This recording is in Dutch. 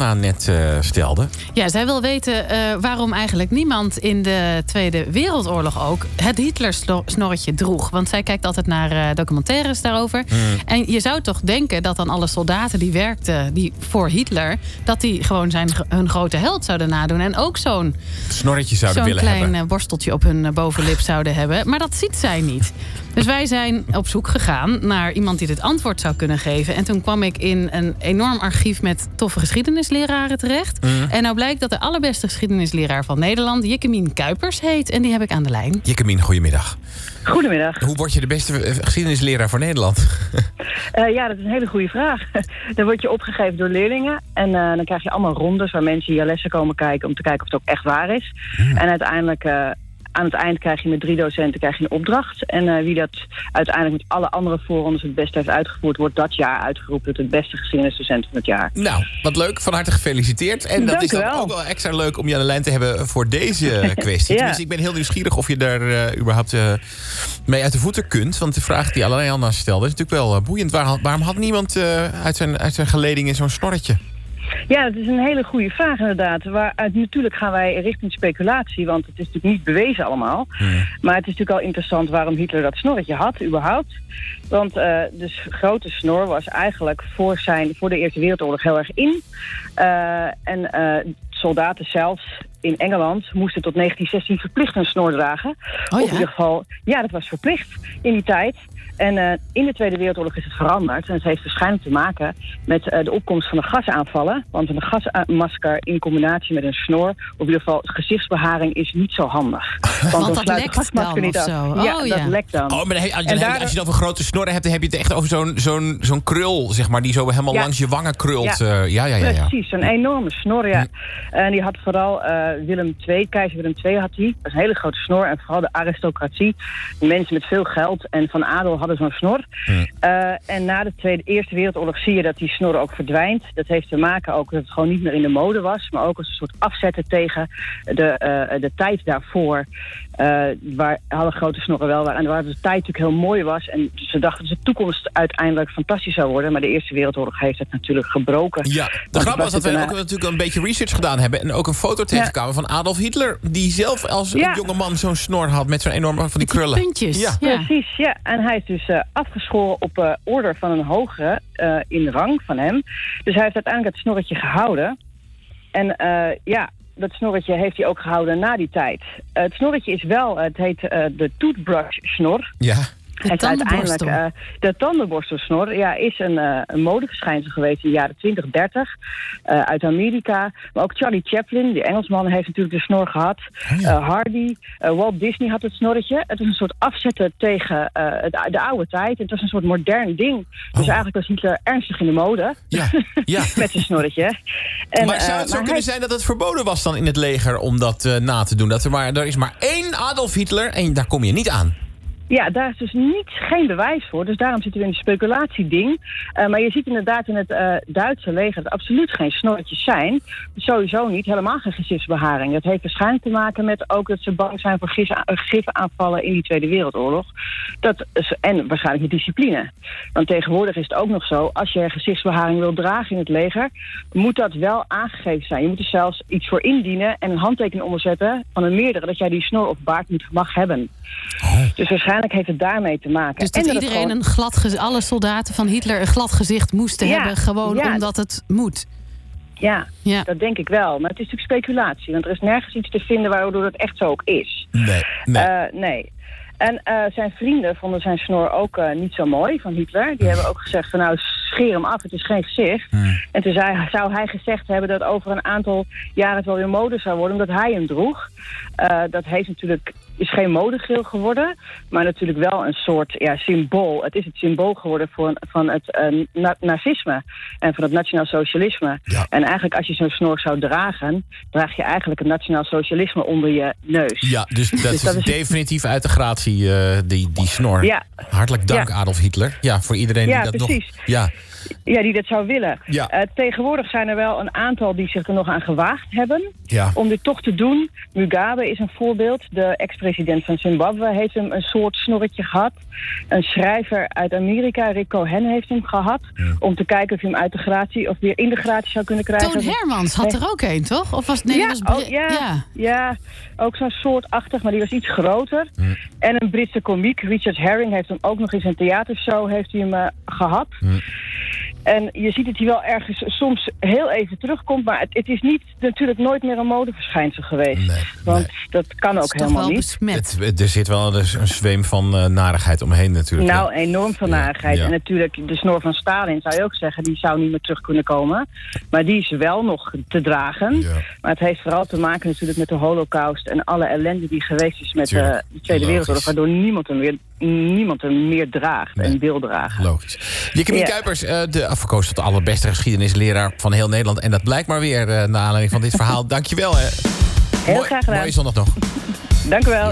Anna net stelde. Ja, zij wil weten waarom eigenlijk niemand in de Tweede Wereldoorlog ook het Hitler-snorretje droeg. Want zij kijkt altijd naar documentaires daarover. En je zou toch denken dat dan alle soldaten die werkten voor Hitler, dat die gewoon hun grote held zouden nadoen. En ook zo'n snorretje zouden willen hebben. Zo'n klein borsteltje op hun bovenlip zouden hebben. Maar dat ziet zij niet. Dus wij zijn op zoek gegaan naar iemand die dit antwoord zou kunnen geven. En toen kwam ik in een enorm archief met toffe geschiedenisleraren terecht. En nou blijkt dat de allerbeste geschiedenisleraar van Nederland Jikkemien Kuipers heet. En die heb ik aan de lijn. Jikkemien, goedemiddag. Goedemiddag. Hoe word je de beste geschiedenisleraar voor Nederland? Ja, dat is een hele goede vraag. Dan word je opgegeven door leerlingen. En dan krijg je allemaal rondes waar mensen je lessen komen kijken om te kijken of het ook echt waar is. En uiteindelijk aan het eind krijg je met 3 docenten een opdracht. En wie dat uiteindelijk met alle andere voorrondes het beste heeft uitgevoerd, wordt dat jaar uitgeroepen tot het beste geschiedenisdocent van het jaar. Nou, wat leuk. Van harte gefeliciteerd. En dat is dan ook wel extra leuk om je aan de lijn te hebben voor deze kwestie. Ja. Dus ik ben heel nieuwsgierig of je daar überhaupt mee uit de voeten kunt. Want de vraag die allerlei Anna stelde is natuurlijk wel boeiend. Waarom had niemand uit zijn geledingen zo'n snorretje? Ja, dat is een hele goede vraag inderdaad. Waaruit natuurlijk gaan wij richting speculatie, want het is natuurlijk niet bewezen allemaal. Maar het is natuurlijk al interessant waarom Hitler dat snorretje had, überhaupt. Want de grote snor was eigenlijk voor de Eerste Wereldoorlog heel erg in. Soldaten zelfs in Engeland moesten tot 1916 verplicht een snor dragen. Oh, ja? Of in ieder geval, ja, dat was verplicht in die tijd. En in de Tweede Wereldoorlog is het veranderd. En het heeft waarschijnlijk te maken met de opkomst van de gasaanvallen. Want een gasmasker in combinatie met een snor, of in ieder geval gezichtsbeharing, is niet zo handig. Want dan dat sluit lekt de gasmasker dan niet of af. zo? Dat lekt dan. Oh, maar als je dan over grote snorren hebt, dan heb je het echt over zo'n krul, zeg maar, die zo helemaal langs je wangen krult. Ja. Precies, zo'n enorme snor, ja. En die had vooral keizer Willem II had die. Dat is een hele grote snor. En vooral de aristocratie, de mensen met veel geld en van adel hadden zo'n snor. En na de Eerste Wereldoorlog zie je dat die snor ook verdwijnt. Dat heeft te maken ook dat het gewoon niet meer in de mode was, maar ook als een soort afzetten tegen de tijd daarvoor. Waar alle grote snorren wel waren. En waar de tijd natuurlijk heel mooi was. En ze dachten dat de toekomst uiteindelijk fantastisch zou worden. Maar de Eerste Wereldoorlog heeft het natuurlijk gebroken. Ja, de grap was dat wij ook natuurlijk een beetje research gedaan hebben. En ook een foto tegenkwamen van Adolf Hitler. Die zelf als een jonge man zo'n snor had met zo'n enorme van die krullen. Puntjes. Ja. Precies, ja. En hij is dus afgeschoren op order van een hogere in rang van hem. Dus hij heeft uiteindelijk het snorretje gehouden. En dat snorretje heeft hij ook gehouden na die tijd. Het snorretje is wel, het heet de toothbrush snor. Ja. De tandenborstelsnor is een modeverschijnsel geweest in de jaren 20, 30 uit Amerika. Maar ook Charlie Chaplin, die Engelsman, heeft natuurlijk de snor gehad. Hardy, Walt Disney had het snorretje. Het was een soort afzetten tegen de oude tijd. Het was een soort modern ding. Dus eigenlijk was Hitler ernstig in de mode. Ja. Met zijn snorretje. Maar zou het zo kunnen zijn dat het verboden was dan in het leger om dat na te doen? Er is maar 1 Adolf Hitler en daar kom je niet aan. Ja, daar is dus geen bewijs voor. Dus daarom zitten we in een speculatieding. Maar je ziet inderdaad in het Duitse leger dat absoluut geen snorretjes zijn. Sowieso niet, helemaal geen gezichtsbeharing. Dat heeft waarschijnlijk te maken met ook dat ze bang zijn voor gifaaanvallen in die Tweede Wereldoorlog. En waarschijnlijk met discipline. Want tegenwoordig is het ook nog zo, als je gezichtsbeharing wil dragen in het leger, moet dat wel aangegeven zijn. Je moet er zelfs iets voor indienen en een handtekening onderzetten van een meerdere dat jij die snor of baard mag hebben. Dus waarschijnlijk heeft het daarmee te maken. Dus dat iedereen alle soldaten van Hitler een glad gezicht moesten hebben, gewoon omdat het moet. Ja, dat denk ik wel. Maar het is natuurlijk speculatie. Want er is nergens iets te vinden waardoor het echt zo ook is. Nee. En zijn vrienden vonden zijn snor ook niet zo mooi van Hitler. Die hebben ook gezegd van nou, scheer hem af, het is geen gezicht. En toen zou hij gezegd hebben dat over een aantal jaren het wel weer mode zou worden, omdat hij hem droeg. Dat is geen modegeel geworden, maar natuurlijk wel een soort symbool. Het is het symbool geworden van het nazisme en van het nationaal socialisme. Ja. En eigenlijk als je zo'n snor zou dragen, draag je eigenlijk het nationaal socialisme onder je neus. Ja, dus dat is definitief uit de gratie, die snor. Ja. Hartelijk dank, Adolf Hitler. Ja, voor iedereen die dat precies. nog... Ja, die dat zou willen. Ja. Tegenwoordig zijn er wel een aantal die zich er nog aan gewaagd hebben om dit toch te doen. Mugabe is een voorbeeld. De ex-president van Zimbabwe heeft hem een soort snorretje gehad. Een schrijver uit Amerika, Rick Cohen, heeft hem gehad. Om te kijken of hij hem uit de gratie of weer in de gratie zou kunnen krijgen. Toon Hermans had er ook een, toch? Of was ja, ook zo'n soortachtig, maar die was iets groter. En een Britse komiek, Richard Herring, heeft hem ook nog eens een theatershow heeft hij hem gehad. En je ziet dat hij wel ergens soms heel even terugkomt. Maar het is natuurlijk nooit meer een modeverschijnsel geweest. Want dat kan ook helemaal niet. Er zit wel een zweem van narigheid omheen natuurlijk. Nou, enorm veel narigheid. Ja. En natuurlijk de snor van Stalin zou je ook zeggen. Die zou niet meer terug kunnen komen. Maar die is wel nog te dragen. Ja. Maar het heeft vooral te maken natuurlijk met de Holocaust. En alle ellende die geweest is met de Tweede Wereldoorlog. Waardoor niemand hem meer draagt en wil dragen. Logisch. Jikemien Kuipers, de verkozen tot de allerbeste geschiedenisleraar van heel Nederland. En dat blijkt maar weer naar aanleiding van dit verhaal. Dankjewel. Heel graag gedaan. Mooie zondag nog. Dank u wel.